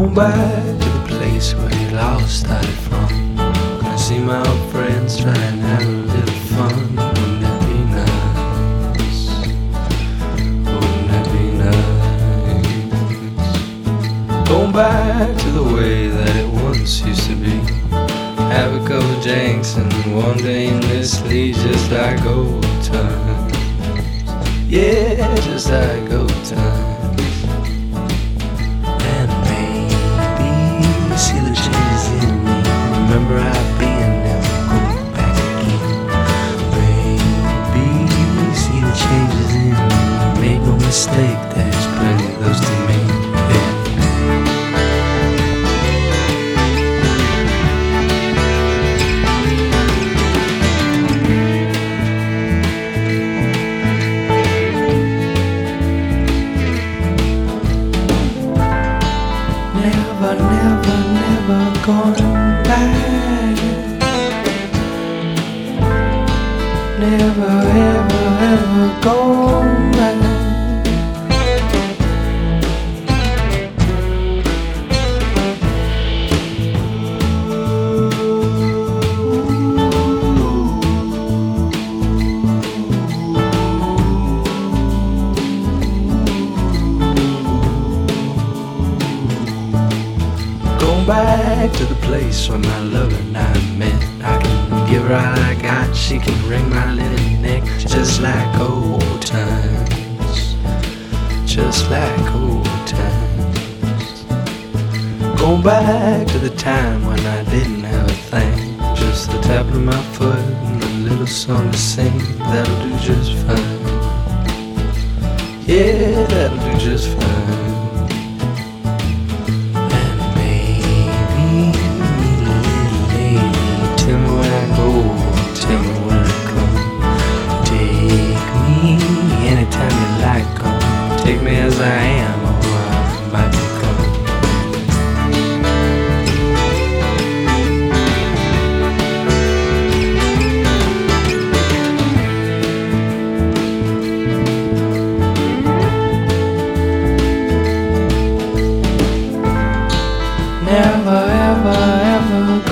Going back to the place where it all started from. Gonna see my old friends, try and have a little fun. Wouldn't that be nice? Wouldn't that be nice? Going back to the way that it once used to be. Have a couple drinks and one day in this lead, just like old times. Yeah, just like old times. And maybe see the changes in me. Remember I've been never go back again. Maybe see the changes in me. Make no mistake, there's plenty of those to me. Yeah. Never, never, never going back. Never, ever, ever going back. Back to the place where my love and I met. I can give her all I got, she can wring my little neck. Just like old times, just like old times. Going back to the time when I didn't have a thing, just the tap of my foot and a little song to sing. That'll do just fine. Yeah, that'll do just fine. Tell me when I come. Take me anytime you like, come. Take me as I am, or I'm about to come. Never, ever, ever